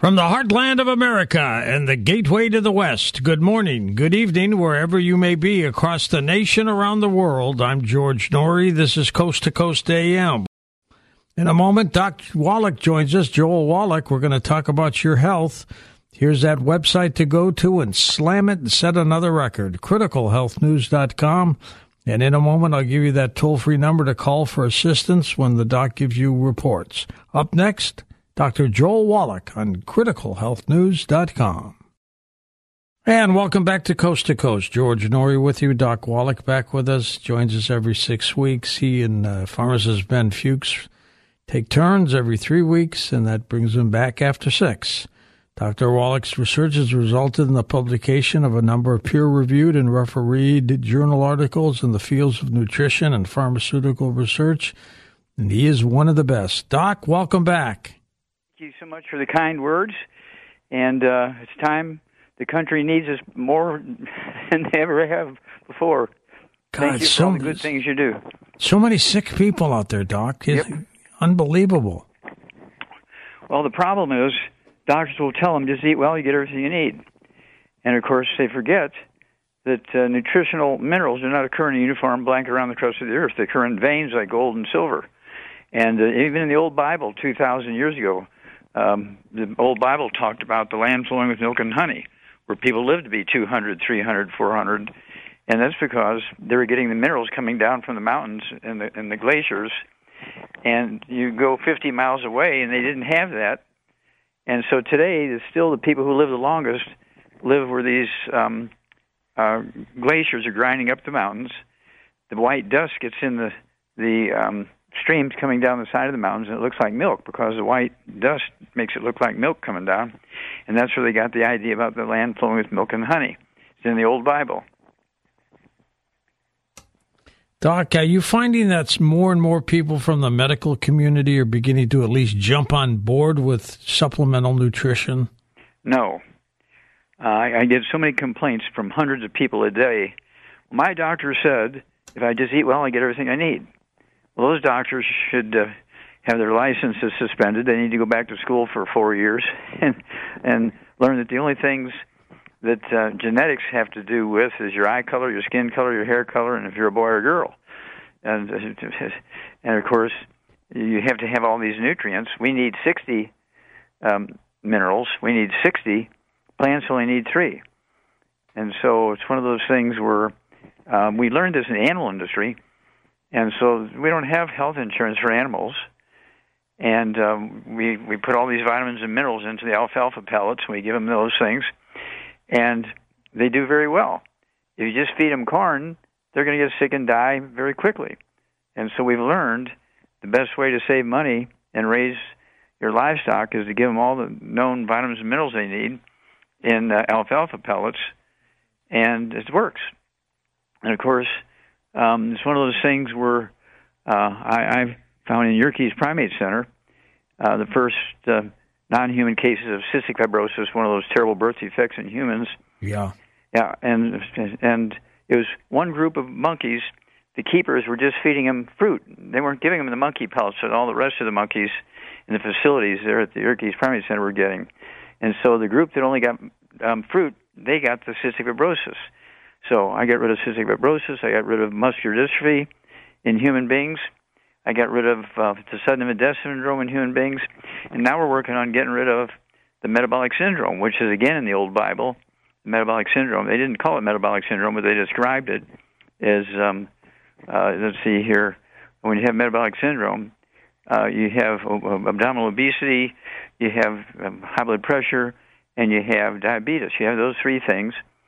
From the heartland of America and the gateway to the West, good morning, good evening, wherever you may be across the nation, around the world. I'm George Noory. This is Coast to Coast AM. In a moment, Doc Wallach joins us, Joel Wallach. We're going to talk about your health. Here's that website to go to and slam it and set another record, criticalhealthnews.com. And in a moment, I'll give you that toll-free number to call for assistance when the doc gives you reports. Up next, Dr. Joel Wallach on criticalhealthnews.com. And welcome back to Coast. George Noory with you. Doc Wallach back with us. Joins us every 6 weeks. He and pharmacist Ben Fuchs take turns every 3 weeks, and that brings him back after 6. Dr. Wallach's research has resulted in the publication of a number of peer-reviewed and refereed journal articles in the fields of nutrition and pharmaceutical research, and he is one of the best. Doc, welcome back. Thank you so much for the kind words, and it's time. The country needs us more than they ever have before. God, thank you for all the good things you do. So many sick people out there, Doc. It's unbelievable. Well, the problem is doctors will tell them, just eat well, you get everything you need. And, of course, they forget that nutritional minerals do not occur in a uniform blanket around the crust of the earth. They occur in veins like gold and silver. And even in the old Bible, 2,000 years ago, the old Bible talked about the land flowing with milk and honey, where people lived to be 200, 300, 400. And that's because they were getting the minerals coming down from the mountains and the glaciers. And you go 50 miles away, and they didn't have that. And so today, still the people who live the longest live where these glaciers are grinding up the mountains. The white dust gets in the streams coming down the side of the mountains, and it looks like milk because the white dust makes it look like milk coming down. And that's where they got the idea about the land flowing with milk and honey. It's in the old Bible. Doc, are you finding that more and more people from the medical community are beginning to at least jump on board with supplemental nutrition? No. I get so many complaints from hundreds of people a day. My doctor said, if I just eat well, I get everything I need. Well, those doctors should have their licenses suspended. They need to go back to school for 4 years and learn that the only things that genetics have to do with is your eye color, your skin color, your hair color, and if you're a boy or a girl. And of course, you have to have all these nutrients. We need 60 minerals. We need 60. Plants only need 3. And so it's one of those things where we learned this in the animal industry, and so we don't have health insurance for animals. And we put all these vitamins and minerals into the alfalfa pellets, and we give them those things. And they do very well. If you just feed them corn, they're going to get sick and die very quickly. And so we've learned the best way to save money and raise your livestock is to give them all the known vitamins and minerals they need in alfalfa pellets, and it works. And, of course, it's one of those things where I've found in Yerkes Primate Center the first non-human cases of cystic fibrosis, one of those terrible birth defects in humans. Yeah, and it was one group of monkeys. The keepers were just feeding them fruit. They weren't giving them the monkey pellets that all the rest of the monkeys in the facilities there at the Yerkes Primate Center were getting. And so the group that only got fruit, they got the cystic fibrosis. So I got rid of cystic fibrosis. I got rid of muscular dystrophy in human beings. I got rid of the sudden infant death syndrome in human beings. And now we're working on getting rid of the metabolic syndrome, which is, again, in the old Bible, the metabolic syndrome. They didn't call it metabolic syndrome, but they described it as, let's see here, when you have metabolic syndrome, you have abdominal obesity, you have high blood pressure, and you have diabetes. You have those 3 things.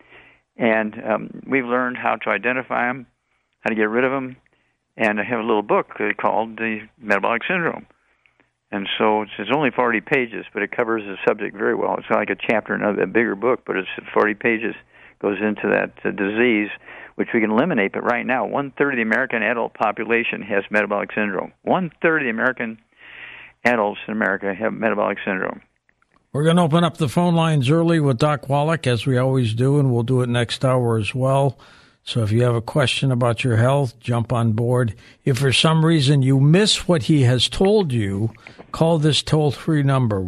And we've learned how to identify them, how to get rid of them. And I have a little book called The Metabolic Syndrome. And so it's only 40 pages, but it covers the subject very well. It's not like a chapter in a bigger book, but it's 40 pages, goes into that disease, which we can eliminate. But right now, 1/3 of the American adult population has metabolic syndrome. 1/3 of the American adults in America have metabolic syndrome. We're going to open up the phone lines early with Doc Wallach, as we always do, and we'll do it next hour as well. So if you have a question about your health, jump on board. If for some reason you miss what he has told you, call this toll-free number,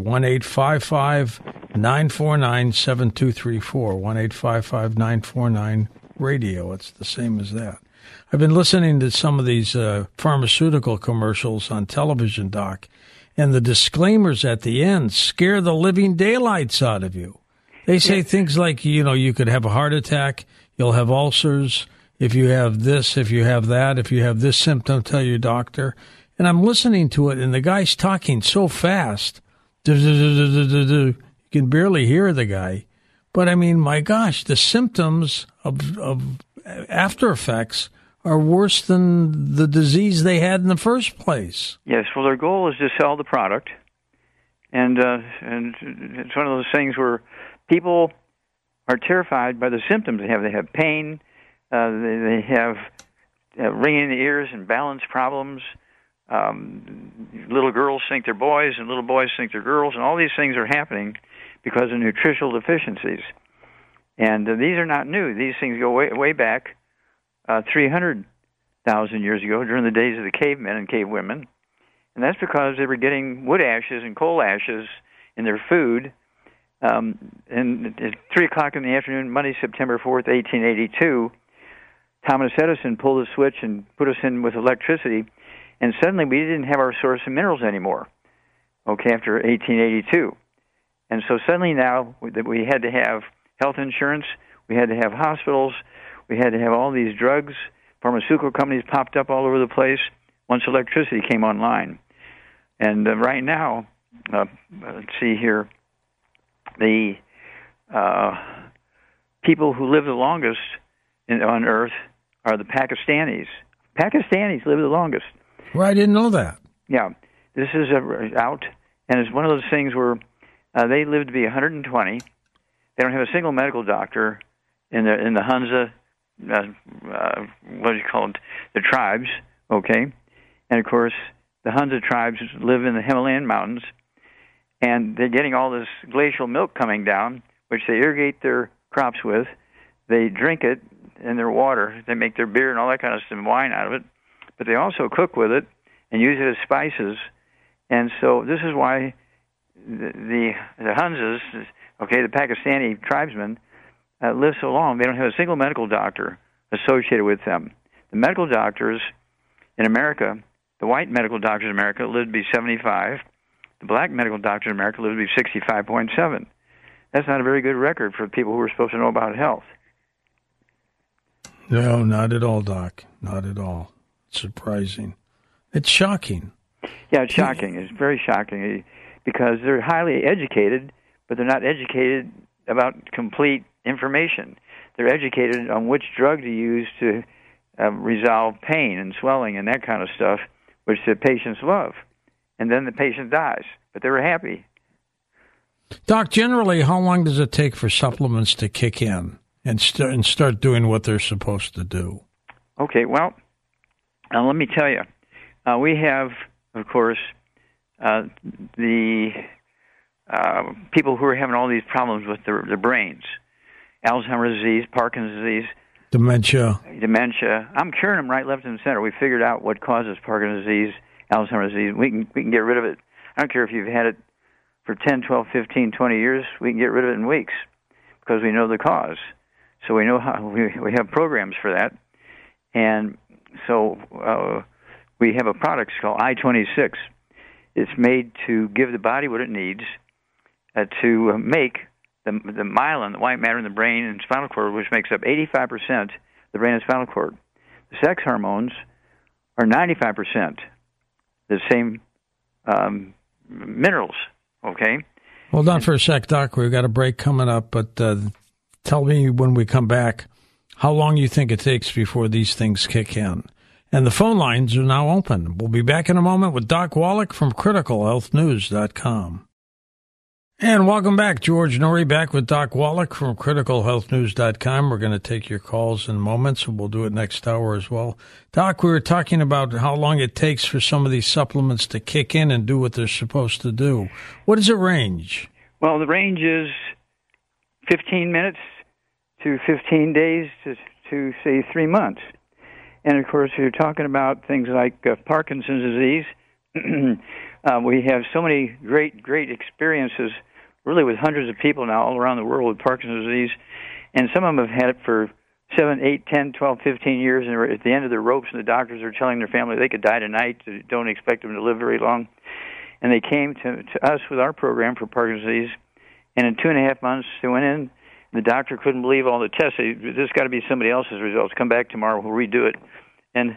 1-855-949-7234, 1-855-949-RADIO. It's the same as that. I've been listening to some of these pharmaceutical commercials on television, Doc, and the disclaimers at the end scare the living daylights out of you. They say things like, you could have a heart attack, you'll have ulcers, if you have this, if you have that, if you have this symptom, tell your doctor. And I'm listening to it, and the guy's talking so fast, you can barely hear the guy. But, I mean, my gosh, the symptoms of after effects are worse than the disease they had in the first place. Yes, well, their goal is to sell the product. And it's one of those things where people are terrified by the symptoms they have. They have pain, they have ringing in the ears and balance problems. Little girls think they're boys, and little boys think they're girls, and all these things are happening because of nutritional deficiencies. And these are not new. These things go way back 300,000 years ago, during the days of the cavemen and cavewomen. And that's because they were getting wood ashes and coal ashes in their food. And at 3 o'clock in the afternoon, Monday, September 4th, 1882, Thomas Edison pulled a switch and put us in with electricity, and suddenly we didn't have our source of minerals anymore, after 1882. And so suddenly now we had to have health insurance, we had to have hospitals, we had to have all these drugs. Pharmaceutical companies popped up all over the place once electricity came online. And right now, let's see here, the people who live the longest on Earth are the Pakistanis. Pakistanis live the longest. Well, I didn't know that. Yeah. This is out, and it's one of those things where they live to be 120. They don't have a single medical doctor in the Hunza, what do you call it, the tribes, okay? And, of course, the Hunza tribes live in the Himalayan mountains, and they're getting all this glacial milk coming down, which they irrigate their crops with. They drink it in their water. They make their beer and all that kind of stuff, and wine out of it. But they also cook with it and use it as spices. And so this is why the Hunzas, the Pakistani tribesmen, live so long. They don't have a single medical doctor associated with them. The medical doctors in America, the white medical doctors in America, live to be 75. The black medical doctors in America live to be 65.7. That's not a very good record for people who are supposed to know about health. No, not at all, Doc. Not at all. It's surprising. It's shocking. Yeah, it's shocking. It's very shocking because they're highly educated, but they're not educated about complete information. They're educated on which drug to use to resolve pain and swelling and that kind of stuff, which the patients love. And then the patient dies, but they were happy. Doc, generally, how long does it take for supplements to kick in and start doing what they're supposed to do? Okay, well, let me tell you. We have, of course, the people who are having all these problems with their brains. Alzheimer's disease, Parkinson's disease. Dementia. I'm curing them right, left, and center. We figured out what causes Parkinson's disease, Alzheimer's disease. We can get rid of it. I don't care if you've had it for 10, 12, 15, 20 years. We can get rid of it in weeks because we know the cause. So we know how. We have programs for that. And so we have a product called I-26. It's made to give the body what it needs to make the myelin, the white matter in the brain and spinal cord, which makes up 85% of the brain and spinal cord. The sex hormones are 95%, the same minerals, okay? Hold on for a sec, Doc. We've got a break coming up, but tell me when we come back how long you think it takes before these things kick in. And the phone lines are now open. We'll be back in a moment with Doc Wallach from CriticalHealthNews.com. And welcome back. George Noory back with Doc Wallach from CriticalHealthNews.com. We're going to take your calls in moments, and we'll do it next hour as well. Doc, we were talking about how long it takes for some of these supplements to kick in and do what they're supposed to do. What does it range? Well, the range is 15 minutes to 15 days to, say, 3 months. And, of course, you're talking about things like Parkinson's disease. We have so many great experiences, really, with hundreds of people now all around the world with Parkinson's disease. And some of them have had it for 7, 8, 10, 12, 15 years, and they're at the end of their ropes, and the doctors are telling their family they could die tonight. They don't expect them to live very long. And they came to us with our program for Parkinson's disease, and in 2.5 months, they went in, and the doctor couldn't believe all the tests. This got to be somebody else's results. Come back tomorrow, we'll redo it. And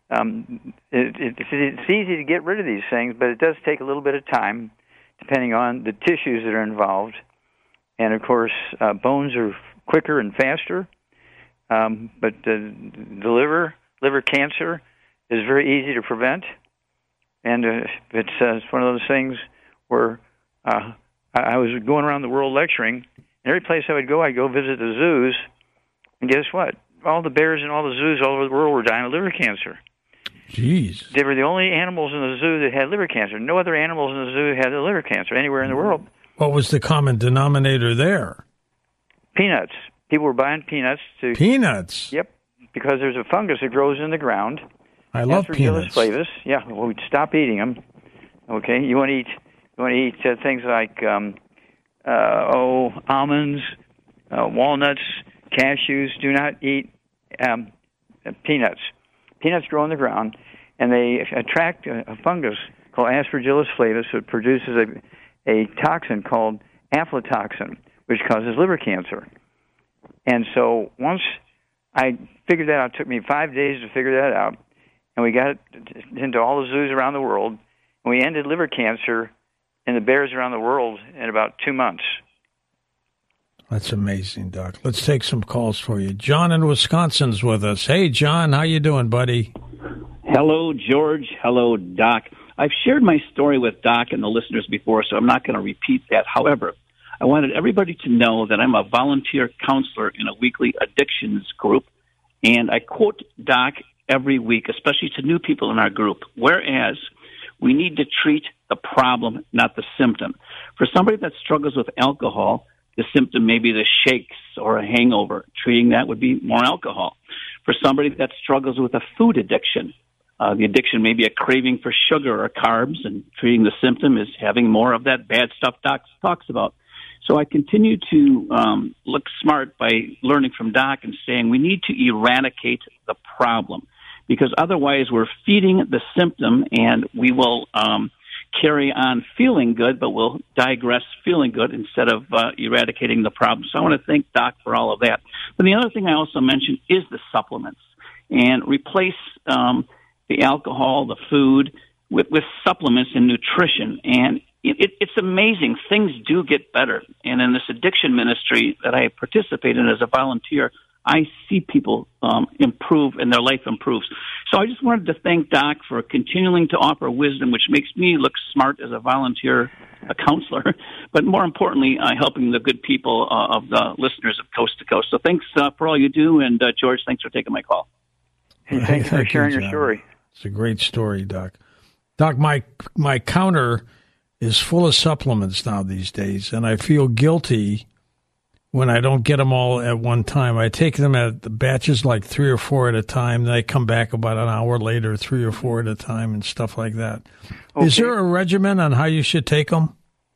it's easy to get rid of these things, but it does take a little bit of time, depending on the tissues that are involved. And, of course, bones are quicker and faster. But the liver cancer is very easy to prevent. And it's one of those things where I was going around the world lecturing, and every place I would go, I'd go visit the zoos, and guess what? All the bears in all the zoos all over the world were dying of liver cancer. Jeez. They were the only animals in the zoo that had liver cancer. No other animals in the zoo had the liver cancer anywhere in the world. What was the common denominator there? Peanuts. People were buying peanuts. Peanuts? Yep, because there's a fungus that grows in the ground. I love peanuts. Flavus. Yeah, well, we'd stop eating them. Okay, you want to eat things like almonds, walnuts, cashews. Do not eat peanuts. Peanuts grow in the ground, and they attract a fungus called Aspergillus flavus that produces a toxin called aflatoxin, which causes liver cancer. And so once I figured that out, it took me 5 days to figure that out, and we got it into all the zoos around the world, and we ended liver cancer in the bears around the world in about 2 months. That's amazing, Doc. Let's take some calls for you. John in Wisconsin's with us. Hey, John, how you doing, buddy? Hello, George. Hello, Doc. I've shared my story with Doc and the listeners before, so I'm not going to repeat that. However, I wanted everybody to know that I'm a volunteer counselor in a weekly addictions group, and I quote Doc every week, especially to new people in our group, whereas we need to treat the problem, not the symptom. For somebody that struggles with alcohol, the symptom may be the shakes or a hangover. Treating that would be more alcohol. For somebody that struggles with a food addiction, the addiction may be a craving for sugar or carbs, and treating the symptom is having more of that bad stuff Doc talks about. So I continue to look smart by learning from Doc and saying we need to eradicate the problem, because otherwise we're feeding the symptom, and we will carry on feeling good, but we'll digress feeling good instead of eradicating the problem. So I want to thank Doc for all of that. But the other thing I also mentioned is the supplements, and replace the alcohol, the food, with supplements and nutrition. And it's amazing. Things do get better. And in this addiction ministry that I participate in as a volunteer, I see people improve and their life improves. So I just wanted to thank Doc for continuing to offer wisdom, which makes me look smart as a volunteer, a counselor, but more importantly, helping the good people of the listeners of Coast to Coast. So thanks for all you do, and George, thanks for taking my call. Hey, thanks for sharing your story. It's a great story, Doc. Doc, my counter is full of supplements now these days, and I feel guilty when I don't get them all at one time. I take them at the batches, like 3 or 4 at a time. Then I come back about an hour later, 3 or 4 at a time, and stuff like that. Okay. Is there a regimen on how you should take them?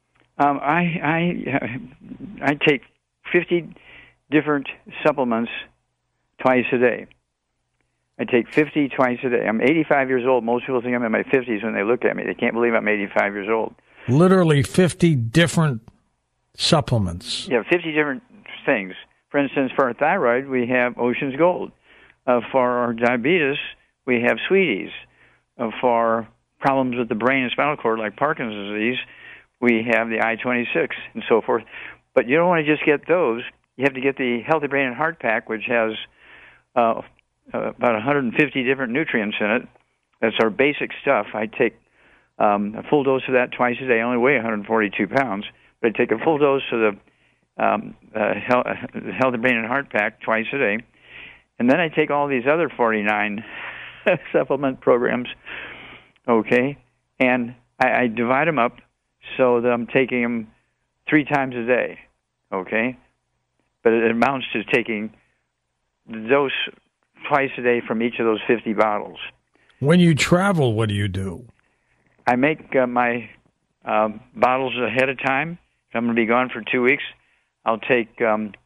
I take 50 different supplements twice a day. I take 50 twice a day. I'm 85 years old. Most people think I'm in my 50s when they look at me. They can't believe I'm 85 years old. Literally 50 different supplements. Yeah, 50 different things. For instance, for our thyroid, we have Ocean's Gold. For our diabetes, we have Sweeties. For problems with the brain and spinal cord, like Parkinson's disease, we have the I-26 and so forth. But you don't want to just get those. You have to get the Healthy Brain and Heart Pack, which has about 150 different nutrients in it. That's our basic stuff. I take a full dose of that twice a day. I only weigh 142 pounds. I take a full dose of the Healthy Brain and Heart Pack twice a day. And then I take all these other 49 supplement programs, okay? And I divide them up so that I'm taking them 3 times a day, okay? But it amounts to taking the dose twice a day from each of those 50 bottles. When you travel, what do you do? I make my bottles ahead of time. If I'm going to be gone for 2 weeks, I'll take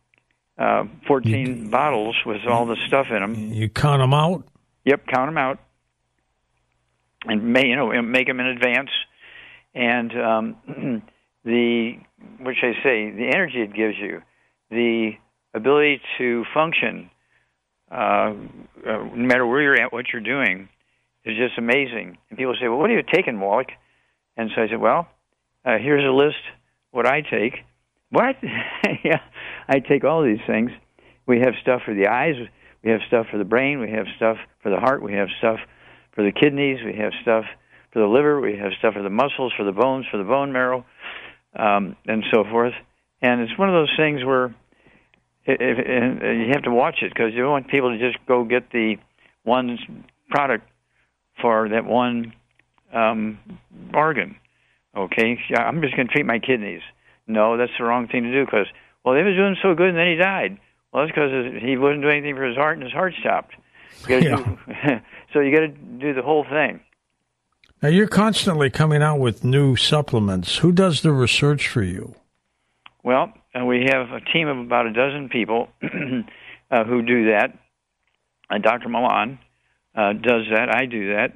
14 bottles with all the stuff in them. You count them out? Yep, count them out, and make them in advance. And the energy it gives you, the ability to function, no matter where you're at, what you're doing, is just amazing. And people say, "Well, what are you taking, Wallach?" And so I said, "Well, here's a list what I take." What? Yeah, I take all these things. We have stuff for the eyes. We have stuff for the brain. We have stuff for the heart. We have stuff for the kidneys. We have stuff for the liver. We have stuff for the muscles, for the bones, for the bone marrow, and so forth. And it's one of those things where you have to watch it, because you don't want people to just go get the one product for that one organ. Okay, I'm just going to treat my kidneys. No, that's the wrong thing to do, because, well, they was doing so good and then he died. Well, that's because he wasn't doing anything for his heart and his heart stopped. So you got to do the whole thing. Now, you're constantly coming out with new supplements. Who does the research for you? Well, we have a team of about a dozen people who do that. Dr. Milan does that. I do that.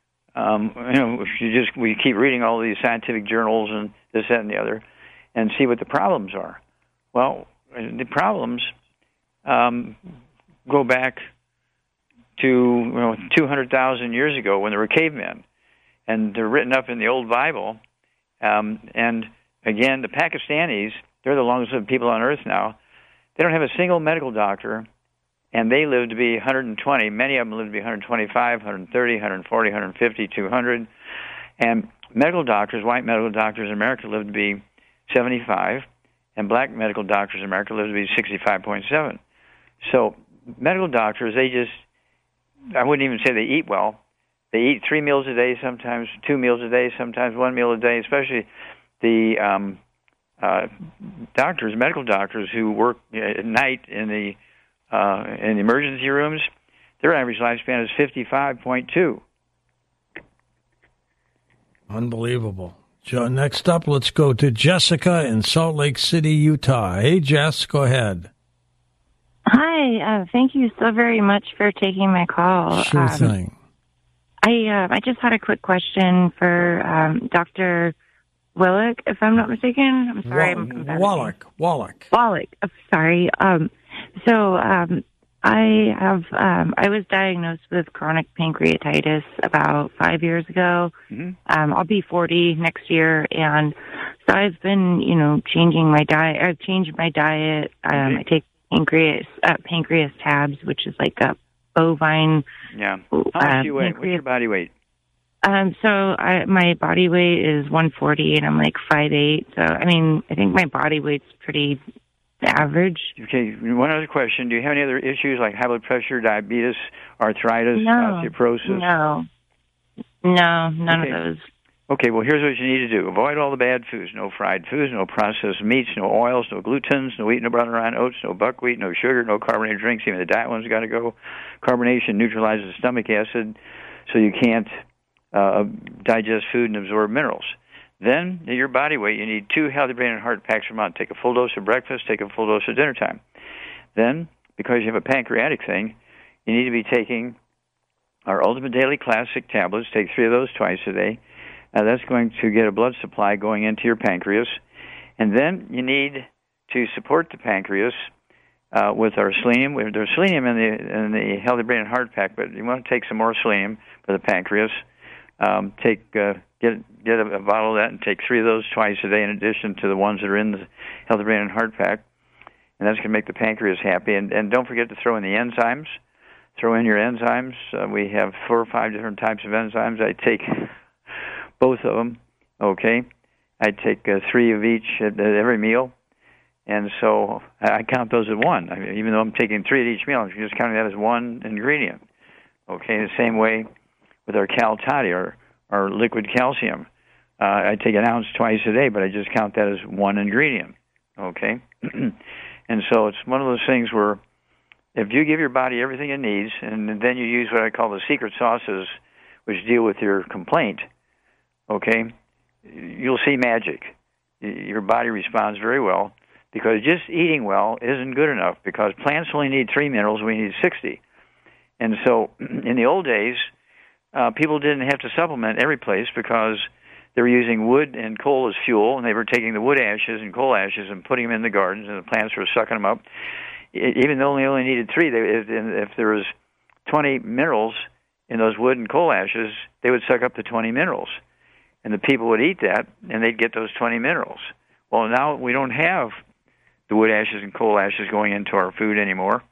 We keep reading all these scientific journals and this, that, and the other, and see what the problems are. Well, the problems go back to 200,000 years ago when there were cavemen, and they're written up in the old Bible. And again, the Pakistanis, they're the longest lived people on earth now. They don't have a single medical doctor, and they live to be 120. Many of them live to be 125, 130, 140, 150, 200. And medical doctors, white medical doctors in America, live to be 75, and black medical doctors in America live to be 65.7. So medical doctors, I wouldn't even say they eat well. They eat 3 meals a day, sometimes 2 meals a day, sometimes 1 meal a day, especially the medical doctors who work at night in the emergency rooms. Their average lifespan is 55.2. Unbelievable. Next up, let's go to Jessica in Salt Lake City, Utah. Hey, Jess, go ahead. Hi. Thank you so very much for taking my call. Sure thing. I just had a quick question for Dr. Wallach, if I'm not mistaken. I'm sorry. Wallach. Wallach. Oh, sorry. I was diagnosed with chronic pancreatitis about 5 years ago. Mm-hmm. I'll be 40 next year, and so I've been, changing my diet. I've changed my diet. I take pancreas tabs, which is like a bovine. Yeah. How much do you weigh? What's your body weight? My body weight is 140, and I'm like 5'8". So, I think my body weight's pretty average. Okay, one other question. Do you have any other issues like high blood pressure, diabetes, arthritis, osteoporosis? No, none of those. Okay, well, here's what you need to do. Avoid all the bad foods. No fried foods, no processed meats, no oils, no glutens, no wheat, no butter, no oats, no buckwheat, no sugar, no carbonated drinks. Even the diet one's got to go. Carbonation neutralizes stomach acid, so you can't digest food and absorb minerals. Then, at your body weight, you need 2 healthy brain and heart packs per month. Take a full dose of breakfast, take a full dose of dinner time. Then, because you have a pancreatic thing, you need to be taking our Ultimate Daily Classic tablets. Take 3 of those twice a day. That's going to get a blood supply going into your pancreas. And then you need to support the pancreas with our selenium. There's selenium in the Healthy Brain and Heart Pack, but you want to take some more selenium for the pancreas. Get a bottle of that and take 3 of those twice a day in addition to the ones that are in the Healthy Brain and Heart Pack. And that's going to make the pancreas happy. And don't forget to throw in the enzymes. Throw in your enzymes. We have 4 or 5 different types of enzymes. I take both of them, okay? I take 3 of each at every meal. And so I count those as one. Even though I'm taking 3 at each meal, I'm just counting that as one ingredient. Okay, the same way with our Cal Toddy, our liquid calcium. I take an ounce twice a day, but I just count that as one ingredient, okay? And so it's one of those things where if you give your body everything it needs, and then you use what I call the secret sauces, which deal with your complaint, okay, you'll see magic. Your body responds very well, because just eating well isn't good enough, because plants only need 3 minerals, we need 60. And so in the old days, people didn't have to supplement every place because they were using wood and coal as fuel, and they were taking the wood ashes and coal ashes and putting them in the gardens, and the plants were sucking them up. Even though they only needed 3, if there was 20 minerals in those wood and coal ashes, they would suck up the 20 minerals. And the people would eat that, and they'd get those 20 minerals. Well, now we don't have the wood ashes and coal ashes going into our food anymore.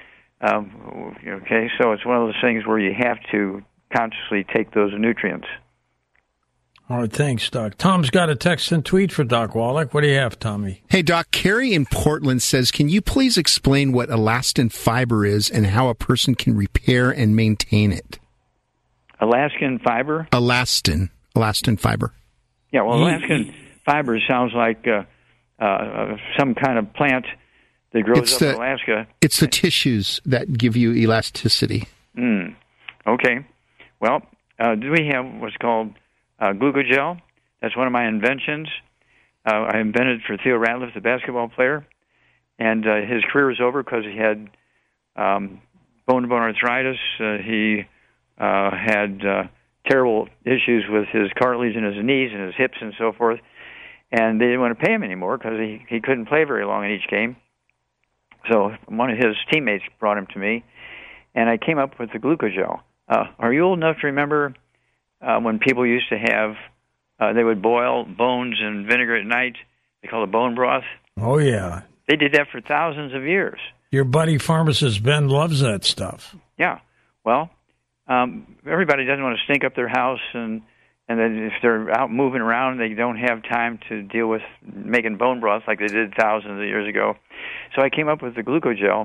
Okay, so it's one of those things where you have to consciously take those nutrients. All right, thanks, Doc. Tom's got a text and tweet for Doc Wallach. What do you have, Tommy? Hey, Doc, Carrie in Portland says, can you please explain what elastin fiber is and how a person can repair and maintain it? Alaskan fiber? Elastin fiber. Yeah, well, Alaskan fiber sounds like some kind of plant that grows up in Alaska. It's the tissues that give you elasticity. Okay. Well, we have what's called glucogel. That's one of my inventions. I invented for Theo Ratliff, the basketball player, and his career was over because he had bone-to-bone arthritis. He had terrible issues with his cartilage in his knees and his hips and so forth, and they didn't want to pay him anymore because he couldn't play very long in each game. So one of his teammates brought him to me, and I came up with the glucogel. Are you old enough to remember when people used to have, they would boil bones in vinegar at night? They call it bone broth. Oh, yeah. They did that for thousands of years. Your buddy pharmacist Ben loves that stuff. Yeah. Well, everybody doesn't want to stink up their house, and then if they're out moving around, they don't have time to deal with making bone broth like they did thousands of years ago. So I came up with the glucogel,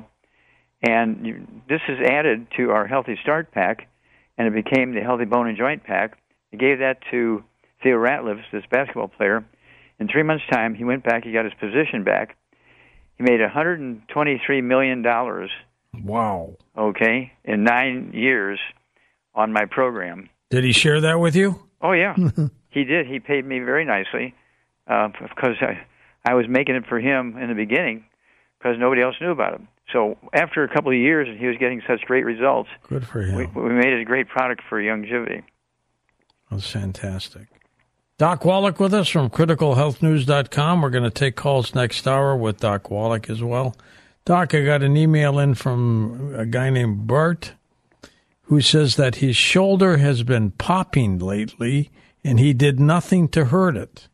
and this is added to our Healthy Start pack, and it became the Healthy Bone and Joint pack. I gave that to Theo Ratliff, this basketball player. In 3 months' time, he went back, he got his position back. He made $123 million. Wow. Okay, in 9 years on my program. Did he share that with you? Oh, yeah. He did. He paid me very nicely because I was making it for him in the beginning because nobody else knew about him. So after a couple of years, and he was getting such great results, good for him. We made it a great product for longevity. That's fantastic. Doc Wallach with us from criticalhealthnews.com. We're going to take calls next hour with Doc Wallach as well. Doc, I got an email in from a guy named Bert who says that his shoulder has been popping lately and he did nothing to hurt it.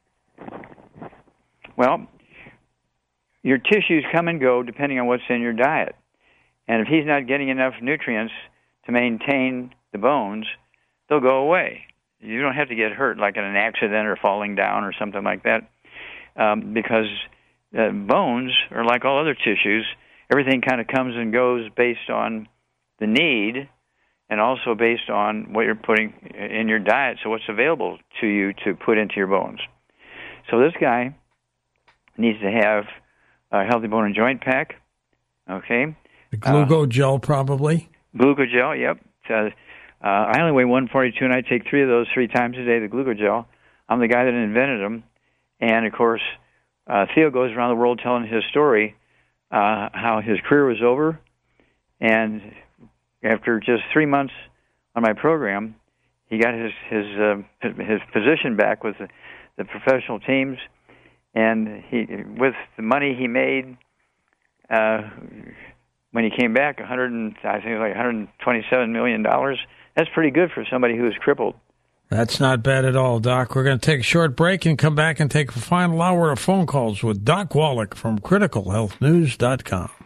Well, your tissues come and go depending on what's in your diet. And if he's not getting enough nutrients to maintain the bones, they'll go away. You don't have to get hurt like in an accident or falling down or something like that because bones are like all other tissues. Everything kind of comes and goes based on the need and also based on what you're putting in your diet, so what's available to you to put into your bones. So this guy needs to have a Healthy Bone and Joint pack, okay? The glucogel, probably? Glucogel, yep. I only weigh 142, and I take 3 of those 3 times a day, the glucogel. I'm the guy that invented them. And, of course, Theo goes around the world telling his story, how his career was over. And after just 3 months on my program, he got his position back with the professional teams. And with the money he made when he came back, I think it was like $127 million. That's pretty good for somebody who is crippled. That's not bad at all, Doc. We're going to take a short break and come back and take a final hour of phone calls with Doc Wallach from criticalhealthnews.com.